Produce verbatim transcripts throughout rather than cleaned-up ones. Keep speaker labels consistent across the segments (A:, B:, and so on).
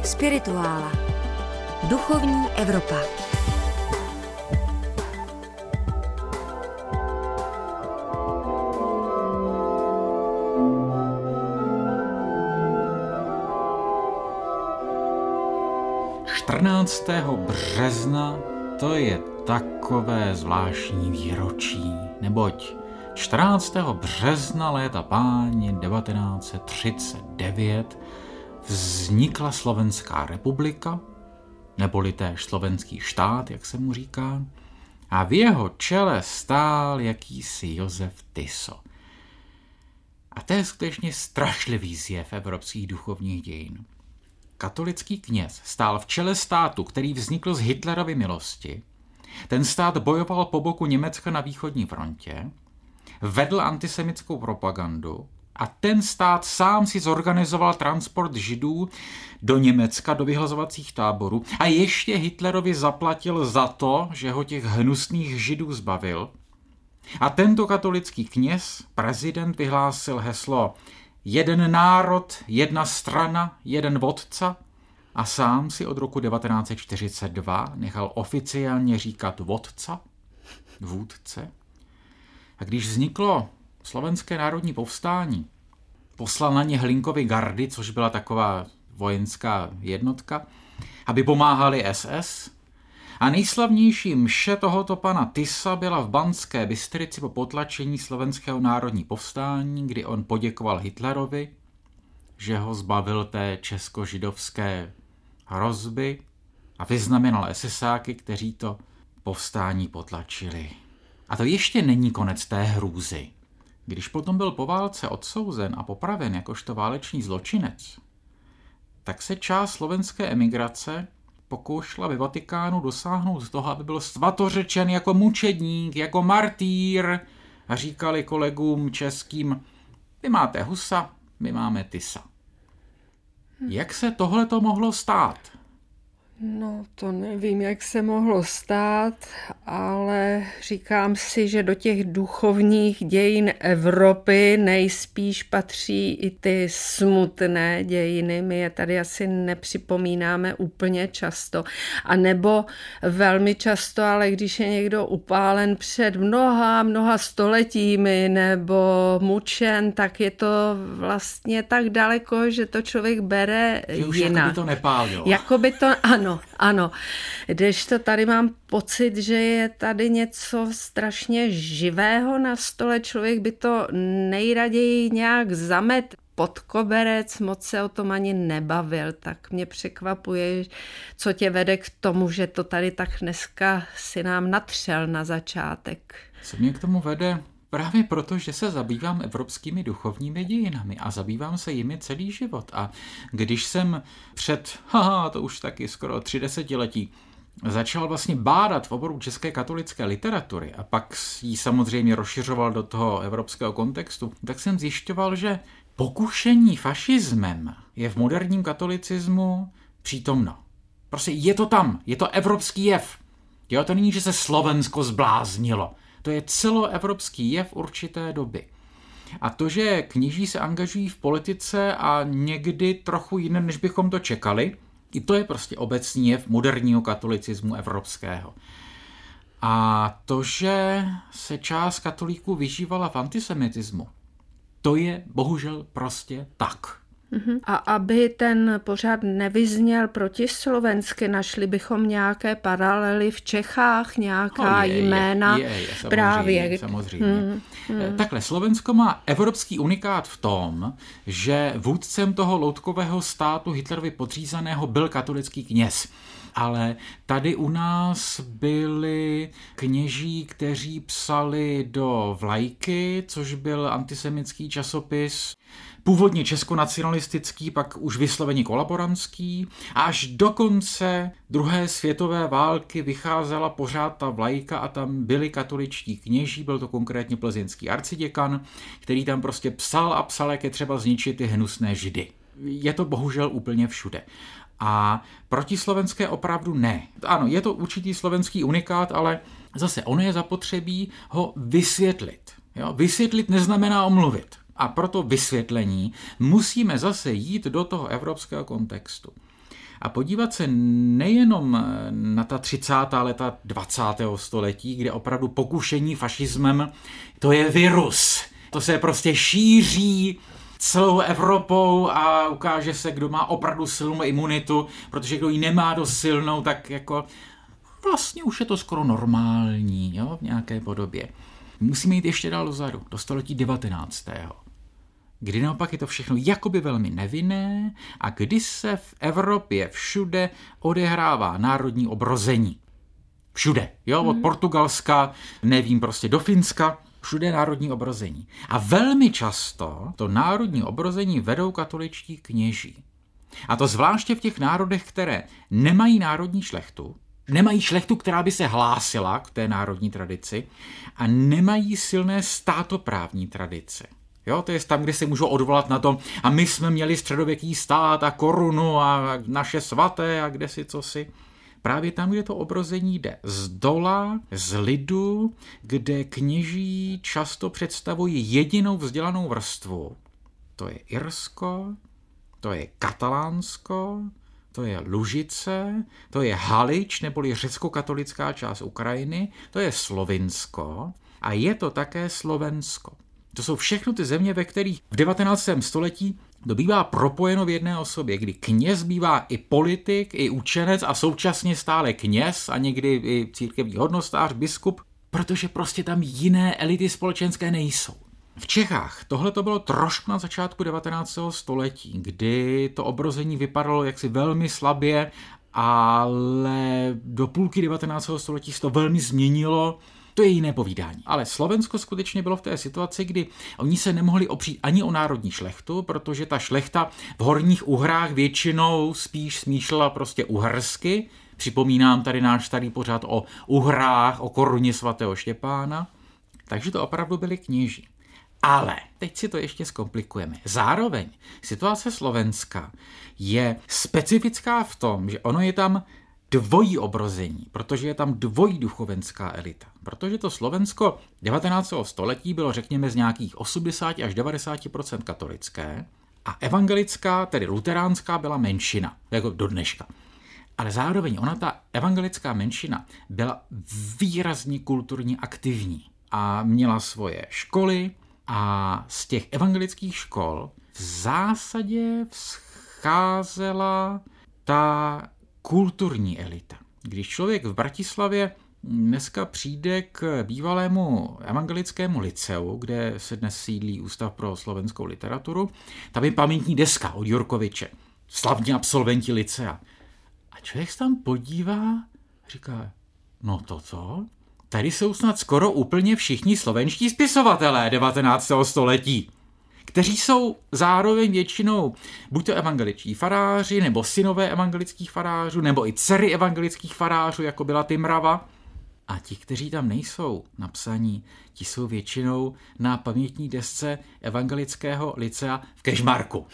A: Spirituála. Duchovní Evropa.
B: čtrnáctého března to je takové zvláštní výročí, neboť čtrnáctého března léta páně devatenáct set třicet devět vznikla Slovenská republika, neboli též slovenský štát, jak se mu říká, a v jeho čele stál jakýsi Josef Tiso. A to je skutečně strašlivý zjev evropských duchovních dějin. Katolický kněz stál v čele státu, který vznikl z Hitlerovy milosti. Ten stát bojoval po boku Německa na východní frontě, vedl antisemitskou propagandu a ten stát sám si zorganizoval transport Židů do Německa, do vyhlazovacích táborů a ještě Hitlerovi zaplatil za to, že ho těch hnusných Židů zbavil. A tento katolický kněz, prezident, vyhlásil heslo jeden národ, jedna strana, jeden vodca a sám si od roku devatenáct set čtyřicet dva nechal oficiálně říkat vodca, vůdce. A když vzniklo Slovenské národní povstání, poslal na ně Hlinkovy gardy, což byla taková vojenská jednotka, aby pomáhali es es. A nejslavnější mše tohoto pana Tisa byla v Banské Bystrici po potlačení Slovenského národní povstání, kdy on poděkoval Hitlerovi, že ho zbavil té česko-židovské hrozby a vyznamenal esesáky, kteří to povstání potlačili. A to ještě není konec té hrůzy. Když potom byl po válce odsouzen a popraven jakožto válečný zločinec, tak se část slovenské emigrace pokoušela ve Vatikánu dosáhnout toho, aby byl svatořečen jako mučedník, jako martýr a říkali kolegům českým, vy máte Husa, my máme Tisa. Jak se tohle to mohlo stát?
C: No, to nevím, jak se mohlo stát, ale říkám si, že do těch duchovních dějin Evropy nejspíš patří i ty smutné dějiny. My je tady asi nepřipomínáme úplně často. A nebo velmi často, ale když je někdo upálen před mnoha, mnoha stoletími nebo mučen, tak je to vlastně tak daleko, že to člověk bere
B: že už
C: jinak.
B: jako by to nepálilo.
C: Jako by to, ano. Ano, ano. Kdežto tady mám pocit, že je tady něco strašně živého na stole. Člověk by to nejraději nějak zamet pod koberec, moc se o tom ani nebavil. Tak mě překvapuje, co tě vede k tomu, že to tady tak dneska si nám natřel na začátek.
B: Co mě k tomu vede? Právě proto, že se zabývám evropskými duchovními dějinami a zabývám se jimi celý život. A když jsem před, haha, to už taky skoro tři desetiletí, začal vlastně bádat v oboru české katolické literatury a pak ji samozřejmě rozšiřoval do toho evropského kontextu, tak jsem zjišťoval, že pokušení fašismem je v moderním katolicismu přítomno. Prostě je to tam, je to evropský jev. Jo, to není, že se Slovensko zbláznilo. To je celoevropský jev určité doby. A to, že kněží se angažují v politice a někdy trochu jiné, než bychom to čekali, i to je prostě obecný jev moderního katolicismu evropského. A to, že se část katolíků vyžívala v antisemitismu, to je bohužel prostě tak.
C: A aby ten pořad nevyzněl protislovensky, našli bychom nějaké paralely v Čechách, nějaká
B: no je,
C: jména.
B: Je, je, je, samozřejmě,
C: právě.
B: samozřejmě.
C: Hmm, hmm.
B: Takhle, Slovensko má evropský unikát v tom, že vůdcem toho loutkového státu Hitlerovi podřízeného byl katolický kněz. Ale tady u nás byli kněží, kteří psali do Vlajky, což byl antisemitský časopis, původně českonacionalistický, pak už vysloveně kolaborantský. A až do konce druhé světové války vycházela pořád ta Vlajka a tam byli katoličtí kněží, byl to konkrétně plzeňský arciděkan, který tam prostě psal a psal, jak je třeba zničit ty hnusné Židy. Je to bohužel úplně všude. A protislovenské opravdu ne. Ano, je to určitý slovenský unikát, ale zase ono je zapotřebí ho vysvětlit. Jo? Vysvětlit neznamená omluvit. A proto vysvětlení musíme zase jít do toho evropského kontextu. a podívat se nejenom na ta třicátá léta dvacátého století, kde opravdu pokušení fašismem, to je virus. To se prostě šíří celou Evropou a ukáže se, kdo má opravdu silnou imunitu, protože kdo ji nemá dost silnou, tak jako vlastně už je to skoro normální, jo, v nějaké podobě. Musíme jít ještě dál dozadu, do století devatenáctého kdy naopak je to všechno jakoby velmi nevinné a kdy se v Evropě všude odehrává národní obrození. Všude, jo, od Portugalska, nevím, prostě do Finska, všude národní obrození. A velmi často to národní obrození vedou katoličtí kněží. A to zvláště v těch národech, které nemají národní šlechtu, nemají šlechtu, která by se hlásila k té národní tradici a nemají silné státoprávní tradice. Jo, to je tam, kde se můžou odvolat na to, a my jsme měli středověký stát a korunu a naše svaté a kde si co si. Právě tam, kde to obrození jde z dola, z lidu, kde kněží často představují jedinou vzdělanou vrstvu. To je Irsko, to je Katalánsko, to je Lužice, to je Halič, neboli řecko-katolická část Ukrajiny, to je Slovinsko a je to také Slovensko. To jsou všechno ty země, ve kterých v devatenáctém století to bývá propojeno v jedné osobě, kdy kněz bývá i politik, i učenec a současně stále kněz a někdy i církevní hodnostář, biskup, protože prostě tam jiné elity společenské nejsou. V Čechách tohle to bylo trošku na začátku devatenáctého století, kdy to obrození vypadalo jaksi velmi slabě, ale do půlky devatenáctého století se to velmi změnilo. To je jiné povídání. Ale Slovensko skutečně bylo v té situaci, kdy oni se nemohli opřít ani o národní šlechtu, protože ta šlechta v Horních Uhrách většinou spíš smýšlela prostě uhersky. Připomínám tady náš starý pořad o Uhrách, o koruně svatého Štěpána. Takže to opravdu byli kněží. Ale teď si to ještě zkomplikujeme. Zároveň situace Slovenska je specifická v tom, že ono je tam dvojí obrození, protože je tam dvojí duchovenská elita. Protože to Slovensko devatenáctého století bylo, řekněme, z nějakých osmdesát až devadesát procent katolické a evangelická, tedy luteránská, byla menšina, jako do dneška. Ale zároveň ona, ta evangelická menšina, byla výrazně kulturně aktivní a měla svoje školy a z těch evangelických škol v zásadě vzcházela ta kulturní elita. Když člověk v Bratislavě dneska přijde k bývalému evangelickému liceu, kde se dnes sídlí Ústav pro slovenskou literaturu, tam je pamětní deska od Jurkoviče, slavní absolventi licea. A člověk se tam podívá, říká, no toto, tady jsou snad skoro úplně všichni slovenští spisovatelé devatenáctého století, kteří jsou zároveň většinou buď to evangeličtí faráři, nebo synové evangelických farářů, nebo i dcery evangelických farářů, jako byla Tymrava. A ti, kteří tam nejsou napsaní, ti jsou většinou na pamětní desce evangelického licea v Kežmarku.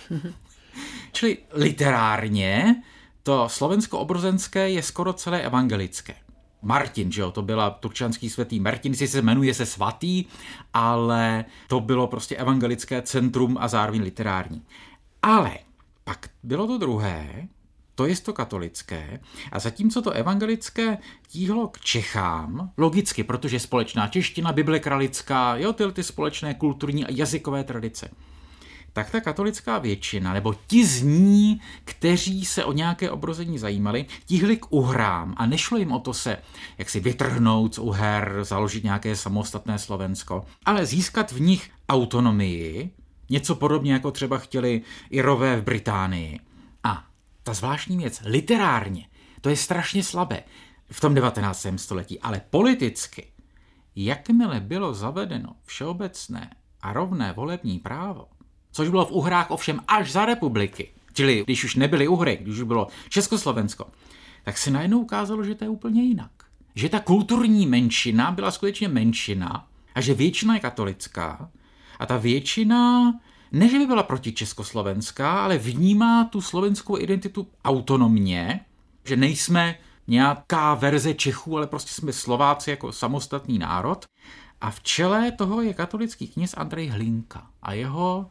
B: Čili literárně to slovensko-obrozenské je skoro celé evangelické. Martin, že jo, to byla turčanský svatý Martin, si se jmenuje se svatý, ale to bylo prostě evangelické centrum a zároveň literární. Ale pak bylo to druhé, to je to katolické, a zatímco to evangelické tíhlo k Čechám, logicky, protože společná čeština, Bible kralická, jo, ty, ty společné kulturní a jazykové tradice, tak ta katolická většina, nebo ti z ní, kteří se o nějaké obrození zajímali, tíhli k Uhrám a nešlo jim o to se jak si vytrhnout z Uher, založit nějaké samostatné Slovensko, ale získat v nich autonomii, něco podobně jako třeba chtěli Irové v Británii. A ta zvláštní věc, literárně, to je strašně slabé v tom devatenáctém století, ale politicky, jakmile bylo zavedeno všeobecné a rovné volební právo, což bylo v Uhrách ovšem až za republiky, čili když už nebyly Uhry, když už bylo Československo, tak se najednou ukázalo, že to je úplně jinak. Že ta kulturní menšina byla skutečně menšina a že většina je katolická a ta většina, ne že by byla proti československá, ale vnímá tu slovenskou identitu autonomně, že nejsme nějaká verze Čechů, ale prostě jsme Slováci jako samostatný národ. A v čele toho je katolický kněz Andrej Hlinka a jeho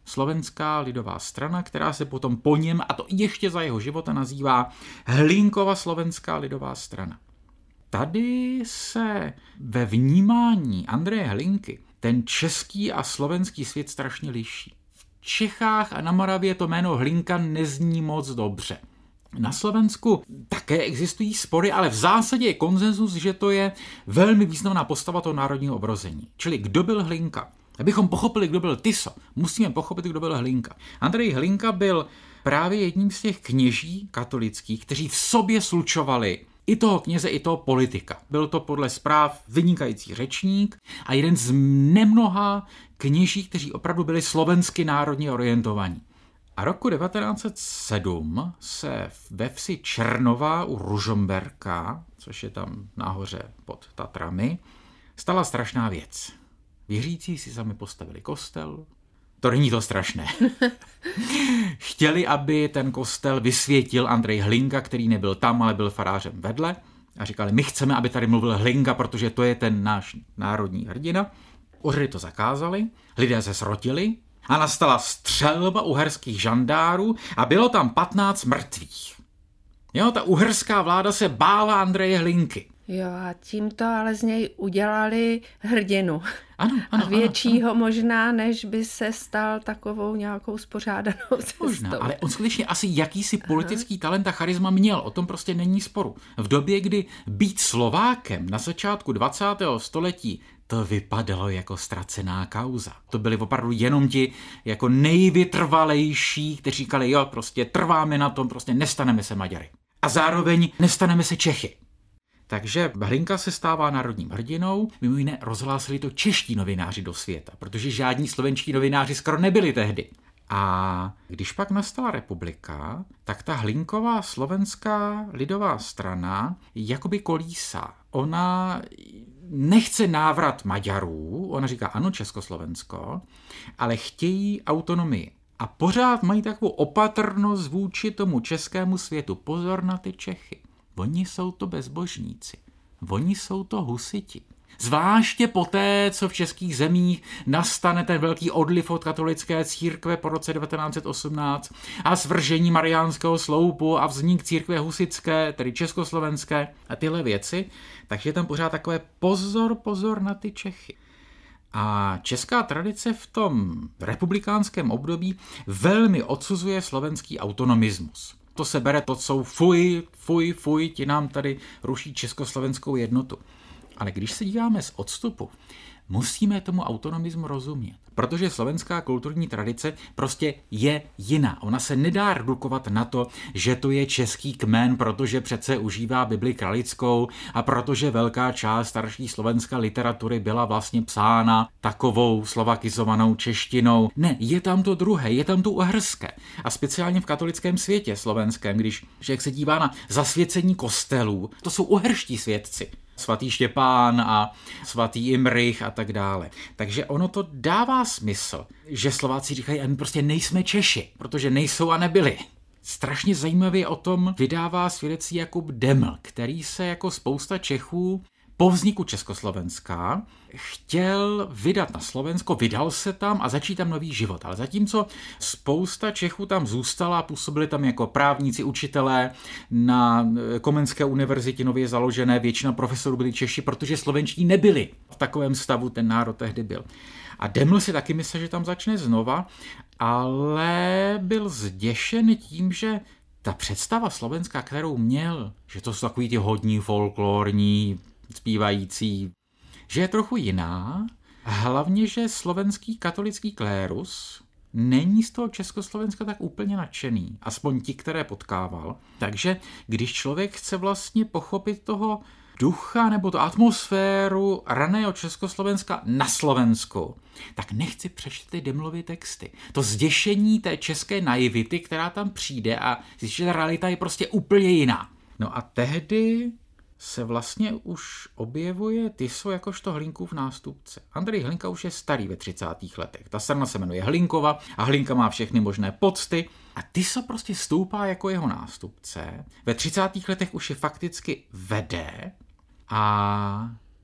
B: Slovenská lidová strana, která se potom po něm, a to ještě za jeho života, nazývá Hlinkova slovenská lidová strana. Tady se ve vnímání Andreje Hlinky ten český a slovenský svět strašně liší. V Čechách a na Moravě to jméno Hlinka nezní moc dobře. Na Slovensku také existují spory, ale v zásadě je konsenzus, že to je velmi významná postava toho národního obrození. Čili kdo byl Hlinka? Abychom pochopili, kdo byl Tiso, musíme pochopit, kdo byl Hlinka. Andrej Hlinka byl právě jedním z těch kněží katolických, kteří v sobě slučovali i toho kněze, i toho politika. Byl to podle zpráv vynikající řečník a jeden z nemnoha kněží, kteří opravdu byli slovensky národně orientovaní. A roku devatenáct set sedm se ve vsi Černova u Ružomberka, což je tam nahoře pod Tatrami, stala strašná věc. Věřící si sami postavili kostel. To není to strašné. Chtěli, aby ten kostel vysvětil Andrej Hlinka, který nebyl tam, ale byl farářem vedle. A říkali, my chceme, aby tady mluvil Hlinka, protože to je ten náš národní hrdina. Úřady to zakázali, lidé se srotili a nastala střelba uherských žandárů a bylo tam patnáct mrtvých. Jo, ta uherská vláda se bála Andreje Hlinky.
C: Jo, a tímto ale z něj udělali hrdinu.
B: Ano, ano,
C: a většího
B: ano, ano.
C: možná, než by se stal takovou nějakou spořádanou cestou.
B: Možná, ale on skutečně asi jakýsi politický Aha. talent a charisma měl, o tom prostě není sporu. V době, kdy být Slovákem na začátku dvacátého století, to vypadalo jako ztracená kauza. To byli opravdu jenom ti jako nejvytrvalejší, kteří říkali, jo, prostě trváme na tom, prostě nestaneme se Maďary. A zároveň nestaneme se Čechy. Takže Hlinka se stává národním hrdinou, mimo jiné rozhlásili to čeští novináři do světa, protože žádní slovenští novináři skoro nebyli tehdy. A když pak nastala republika, tak ta Hlinková slovenská lidová strana jakoby kolísá. Ona nechce návrat Maďarů, ona říká ano Československo, ale chtějí autonomii. A pořád mají takovou opatrnost vůči tomu českému světu. Pozor na ty Čechy. Oni jsou to bezbožníci. Oni jsou to husiti. Zvláště poté, co v českých zemích nastane ten velký odliv od katolické církve po roce devatenáct set osmnáct a svržení mariánského sloupu a vznik církve husitské, tedy československé a tyhle věci, takže je tam pořád takové pozor, pozor na ty Čechy. A česká tradice v tom republikánském období velmi odsuzuje slovenský autonomismus. To se bere, to jsou fuj, fuj, fuj, ti nám tady ruší československou jednotu. Ale když se díváme z odstupu, musíme tomu autonomismu rozumět. Protože slovenská kulturní tradice prostě je jiná. Ona se nedá redukovat na to, že to je český kmen, protože přece užívá Bibli kralickou a protože velká část starší slovenské literatury byla vlastně psána takovou slovakizovanou češtinou. Ne, je tam to druhé, je tam to uherské. A speciálně v katolickém světě slovenském, když člověk se dívá na zasvěcení kostelů, to jsou uherští svědci. Svatý Štěpán a svatý Imrich a tak dále. Takže ono to dává smysl, že Slováci říkají, a my prostě nejsme Češi, protože nejsou a nebyli. Strašně zajímavě o tom vydává svědectví Jakub Deml, který se jako spousta Čechů po vzniku Československa chtěl vydat na Slovensko, vydal se tam a začít tam nový život. Ale zatímco spousta Čechů tam zůstala, působili tam jako právníci, učitelé na Komenské univerzitě nově založené, většina profesorů byli Češi, protože slovenští nebyli. V takovém stavu ten národ tehdy byl. A Deml si taky myslel, že tam začne znova, ale byl zděšen tím, že ta představa slovenská, kterou měl, že to jsou takový ty hodní folklorní zpívající, že je trochu jiná, hlavně, že slovenský katolický klérus není z toho Československa tak úplně nadšený, aspoň ti, které potkával. Takže když člověk chce vlastně pochopit toho ducha nebo tu atmosféru raného Československa na Slovensku, tak nechci přečíst ty Demlovy texty. To zděšení té české naivity, která tam přijde a zjistí, že ta realita je prostě úplně jiná. No a tehdy se vlastně už objevuje Tiso jakožto Hlinkův nástupce. Andrej Hlinka už je starý ve třicátých letech. Ta strana se jmenuje Hlinkova a Hlinka má všechny možné pocty a Tiso prostě stoupá jako jeho nástupce. Ve třicátých letech už je fakticky vede a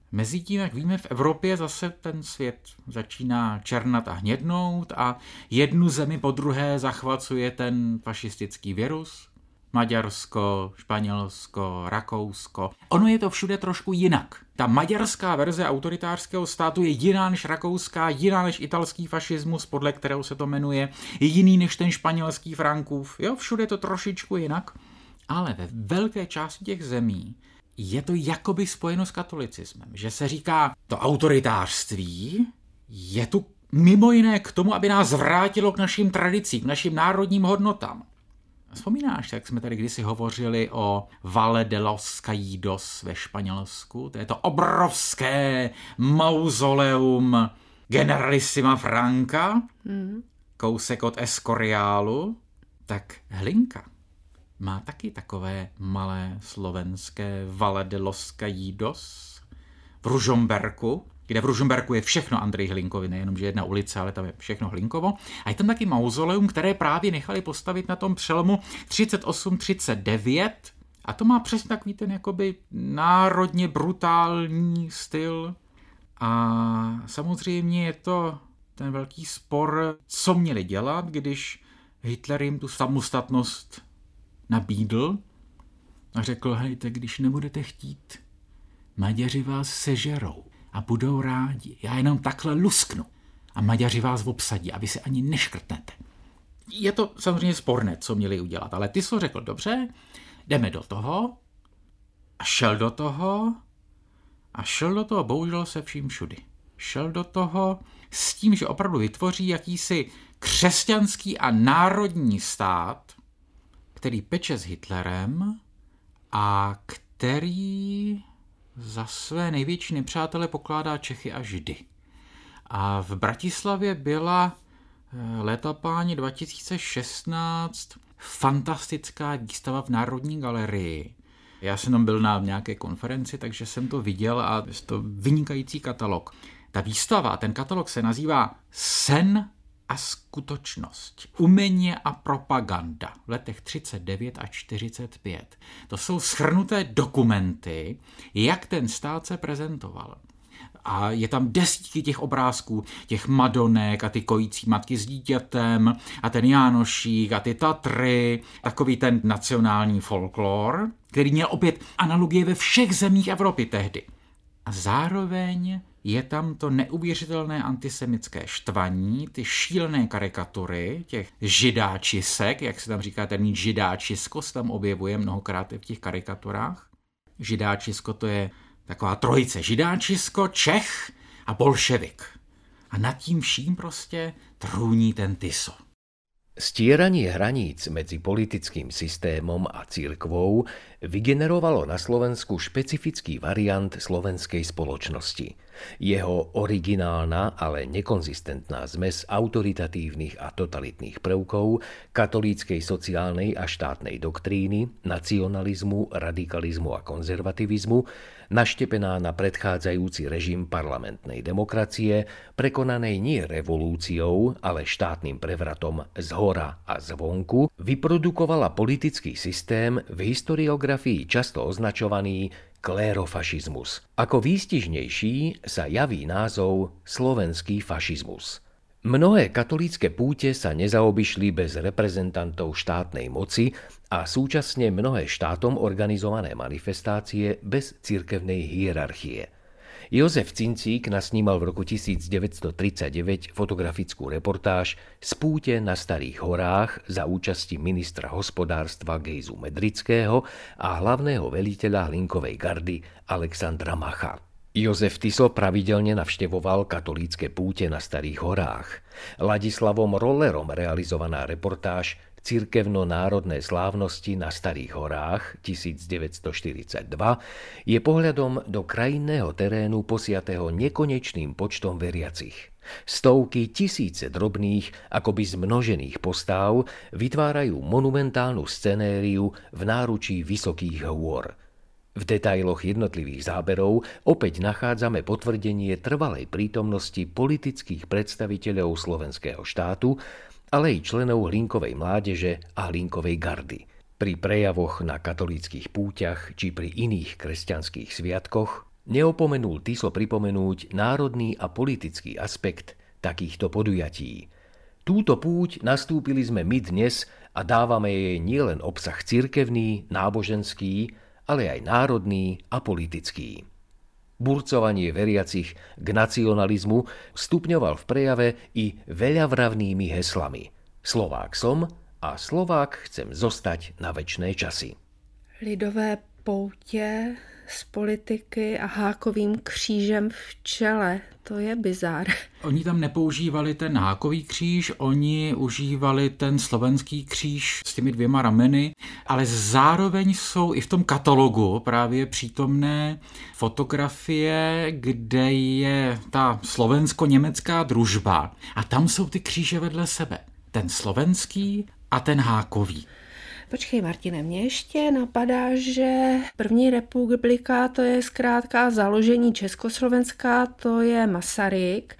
B: Mezitím, jak víme, v Evropě zase ten svět začíná černat a hnědnout a jednu zemi po druhé zachvacuje ten fašistický virus. Maďarsko, Španělsko, Rakousko. Ono je to všude trošku jinak. Ta maďarská verze autoritářského státu je jiná než rakouská, jiná než italský fašismus, podle kterého se to jmenuje, je jiný než ten španělský Frankův. Jo, všude je to trošičku jinak, ale ve velké části těch zemí je to jakoby spojeno s katolicismem, že se říká, to autoritářství je tu mimo jiné k tomu, aby nás vrátilo k našim tradicím, k našim národním hodnotám. Vzpomínáš, jak jsme tady kdysi hovořili o Valle de los Caídos ve Španělsku? To je to obrovské mauzoleum generalissima Franca, mm. kousek od Escorialu. Tak Hlinka má taky takové malé slovenské Valle de los Caídos v Ružomberku, kde v Ružomberku je všechno Andrej Hlinkovi, nejenom, že jedna ulice, ale tam je všechno Hlinkovo. A je tam taky mauzoleum, které právě nechali postavit na tom přelomu třicet osm třicet devět. A to má přesně takový ten jakoby národně brutální styl. A samozřejmě je to ten velký spor, co měli dělat, když Hitler jim tu samostatnost nabídl a řekl, hejte, když nebudete chtít, Maďaři vás sežerou. A budou rádi. Já jenom takhle lusknu. A Maďaři vás obsadí a vy se ani neškrtnete. Je to samozřejmě sporné, co měli udělat, ale Tiso řekl, dobře, jdeme do toho. A šel do toho. A šel do toho, bohužel se vším všudy. Šel do toho s tím, že opravdu vytvoří jakýsi křesťanský a národní stát, který peče s Hitlerem a který za své největší nepřátele pokládá Čechy a Židy. A v Bratislavě byla léta páni dva tisíce šestnáct fantastická výstava v Národní galerii. Já jsem tam byl na nějaké konferenci, takže jsem to viděl a je to vynikající katalog. Ta výstava, ten katalog se nazývá Sen a skutečnost. Umění a propaganda v letech třicet devět a čtyřicet pět. To jsou shrnuté dokumenty, jak ten stát se prezentoval. A je tam desítky těch obrázků, těch Madonek a ty kojící matky s dítětem a ten Jánošík a ty Tatry, takový ten nacionální folklor, který měl opět analogie ve všech zemích Evropy tehdy. A zároveň je tam to neuvěřitelné antisemické štvaní, ty šílené karikatury těch židáčisek, jak se tam říká, ten židáčisko se tam objevuje mnohokrát v těch karikaturách. Židáčisko to je taková trojice, židáčisko, Čech a bolševik. A nad tím vším prostě trůní ten Tiso.
D: Stieranie hraníc medzi politickým systémom a cirkvou vygenerovalo na Slovensku špecifický variant slovenskej spoločnosti. Jeho originálna, ale nekonzistentná zmes autoritatívnych a totalitných prvkov, katolíckej sociálnej a štátnej doktríny, nacionalizmu, radikalizmu a konzervativizmu, naštepená na predchádzajúci režim parlamentnej demokracie, prekonanej nie revolúciou, ale štátnym prevratom zhora a zvonku, vyprodukovala politický systém v historiografii často označovaný klérofašizmus. Ako výstižnejší sa javí názov slovenský fašizmus. Mnohé katolícke púte sa nezaobišli bez reprezentantov štátnej moci a súčasne mnohé štátom organizované manifestácie bez cirkevnej hierarchie. Jozef Cincík nasnímal v roku devätnásťtridsaťdeväť fotografickú reportáž z púte na Starých horách za účasti ministra hospodárstva Gejzu Medrického a hlavného veliteľa Hlinkovej gardy Alexandra Macha. Jozef Tiso pravidelne navštevoval katolícke púte na Starých horách. Ladislavom Rollerom realizovaná reportáž Cirkevno-národné slávnosti na Starých horách devätnásťštyridsaťdva je pohľadom do krajinného terénu posiatého nekonečným počtom veriacich. Stovky tisíce drobných, akoby zmnožených postáv vytvárajú monumentálnu scenériu v náručí vysokých hôr. V detailoch jednotlivých záberov opäť nachádzame potvrdenie trvalej prítomnosti politických predstaviteľov slovenského štátu, ale i členov Hlinkovej mládeže a Hlinkovej gardy. Pri prejavoch na katolíckych púťach či pri iných kresťanských sviatkoch Neopomenul Tiso pripomenúť národný a politický aspekt takýchto podujatí. Túto púť nastúpili sme my dnes a dávame jej nielen obsah cirkevný, náboženský, ale aj národný a politický. Burcovanie veriacich k nacionalizmu stupňoval v prejave i veľavravnými heslami. Slovák som a Slovák chcem zostať na večné časy.
C: Lidové poutě z politiky a hákovým křížem v čele, to je bizár.
B: Oni tam nepoužívali ten hákový kříž, oni užívali ten slovenský kříž s těmi dvěma rameny, ale zároveň jsou i v tom katalogu právě přítomné fotografie, kde je ta slovensko-německá družba a tam jsou ty kříže vedle sebe. Ten slovenský a ten hákový.
C: Počkej, Martine, mě ještě napadá, že první republika, to je zkrátka založení Československa, to je Masaryk.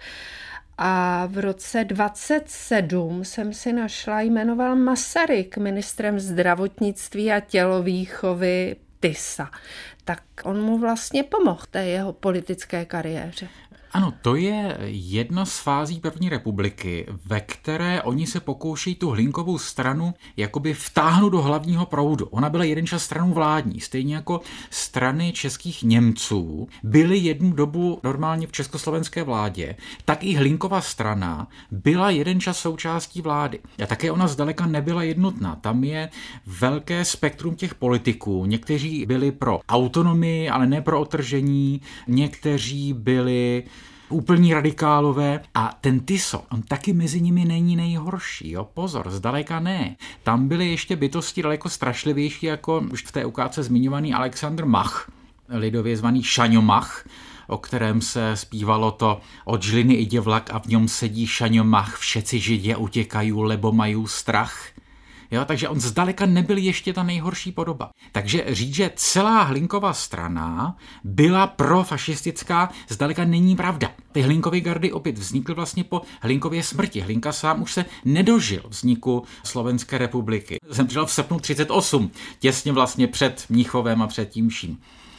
C: A v roce dvacet sedm jsem si našla, jmenoval Masaryk ministrem zdravotnictví a tělovýchovy Tisa. Tak on mu vlastně pomohl té jeho politické kariéře.
B: Ano, to je jedna z fází první republiky, ve které oni se pokouší tu Hlinkovou stranu jakoby vtáhnout do hlavního proudu. Ona byla jeden čas stranou vládní, stejně jako strany českých Němců byly jednu dobu normálně v československé vládě, tak i Hlinkova strana byla jeden čas součástí vlády. A také ona zdaleka nebyla jednotná. Tam je velké spektrum těch politiků. Někteří byli pro autonomii, ale ne pro odtržení. Někteří byli úplní radikálové a ten Tiso, on taky mezi nimi není nejhorší, jo, pozor, zdaleka ne. Tam byly ještě bytosti daleko strašlivější, jako už v té ukázce zmiňovaný Alexandr Mach, lidově zvaný Šaňomach, o kterém se zpívalo to od žliny ide vlak a v něm sedí Šaňomach, všetci židě utěkají, lebo mají strach. Jo, takže on zdaleka nebyl ještě ta nejhorší podoba. Takže říct, že celá Hlinkova strana byla profašistická, zdaleka není pravda. Ty Hlinkovy gardy opět vznikly vlastně po Hlinkově smrti. Hlinka sám už se nedožil vzniku Slovenské republiky. Zemřel v srpnu třicet osm, těsně vlastně před Mnichovem a před tím vším.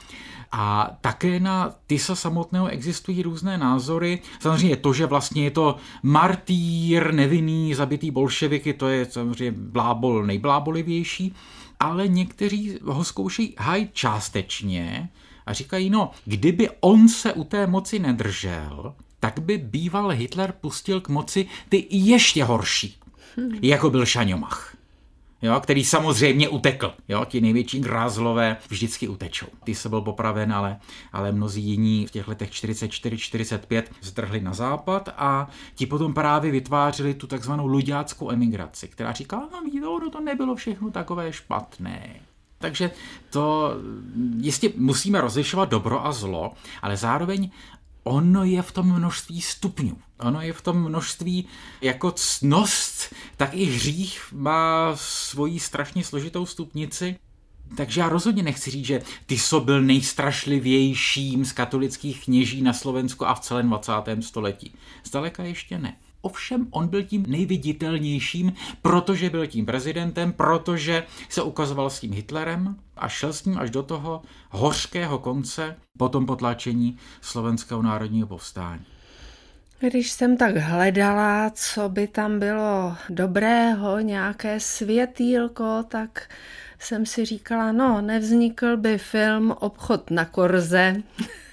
B: A také na Tisa samotného existují různé názory. Samozřejmě to, že vlastně je to martýr, nevinný, zabitý bolševiky, to je samozřejmě blábol nejblábolivější, ale někteří ho zkoušejí hájit částečně a říkají, no, kdyby on se u té moci nedržel, tak by býval Hitler pustil k moci ty ještě horší, hmm. jako byl Šaňomach. Jo, který samozřejmě utekl. Jo, ti největší grázlové vždycky utečou. Ty se byl popraven, ale, ale mnozí jiní v těch letech čtyřicet čtyři čtyřicet pět zdrhli na západ a ti potom právě vytvářeli tu takzvanou luďáckou emigraci, která říkala, no víte, no, to nebylo všechno takové špatné. Takže to jistě musíme rozlišovat dobro a zlo, ale zároveň ono je v tom množství stupňů. Ono je v tom množství jako ctnost, tak i hřích má svoji strašně složitou stupnici. Takže já rozhodně nechci říct, že Tiso byl nejstrašlivějším z katolických kněží na Slovensku a v celém dvacátém století. Zdaleka ještě ne. Ovšem on byl tím nejviditelnějším, protože byl tím prezidentem, protože se ukazoval s tím Hitlerem a šel s ním až do toho hořkého konce po tom potlačení Slovenského národního povstání.
C: Když jsem tak hledala, co by tam bylo dobrého, nějaké světýlko, tak jsem si říkala, no, nevznikl by film Obchod na korze,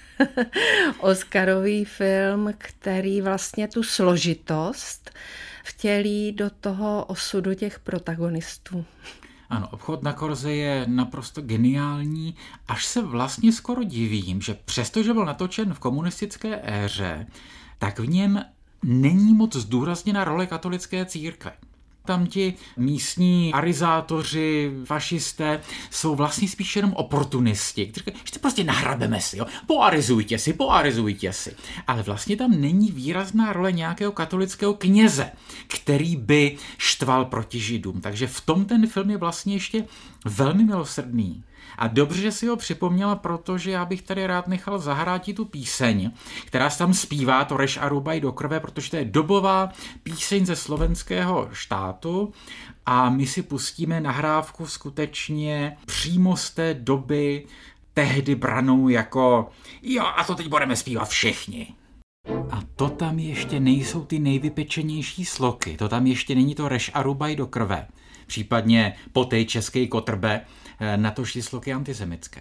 C: Oscarový film, který vlastně tu složitost vtělí do toho osudu těch protagonistů.
B: Ano, Obchod na korze je naprosto geniální, až se vlastně skoro divím, že přestože byl natočen v komunistické éře, tak v něm není moc zdůrazněna role katolické církve. Tam ti místní arizátoři, fašisté jsou vlastně spíš jenom oportunisti, kteří říkají, že prostě nahrabeme si, jo? Poarizujte si, poarizujte si. Ale vlastně tam není výrazná role nějakého katolického kněze, který by štval proti židům. Takže v tom ten film je vlastně ještě velmi milosrdný. A dobře, že si ho připomněla, protože já bych tady rád nechal zahrát tu píseň, která se tam zpívá, to Reš a rubaj do krve, protože to je dobová píseň ze slovenského štátu a my si pustíme nahrávku skutečně přímo z té doby tehdy branou jako jo, a to teď budeme zpívat všichni. A to tam ještě nejsou ty nejvypečenější sloky, to tam ještě není to reš a rubaj do krve, případně potej český kotrbe, na to ty sloky antisemické.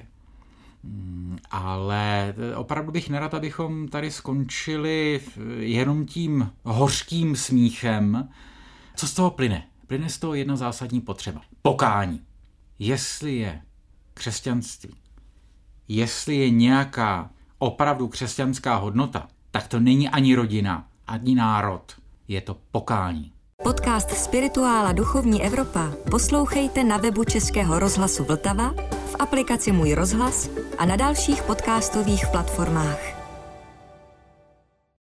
B: Ale opravdu bych nerad, abychom tady skončili jenom tím hořkým smíchem. Co z toho plyne? Plyne z toho jedna zásadní potřeba. Pokání. Jestli je křesťanství, jestli je nějaká opravdu křesťanská hodnota, tak to není ani rodina, ani národ. Je to pokání.
A: Podcast Spirituála Duchovní Evropa poslouchejte na webu Českého rozhlasu Vltava, v aplikaci Můj rozhlas a na dalších podcastových platformách.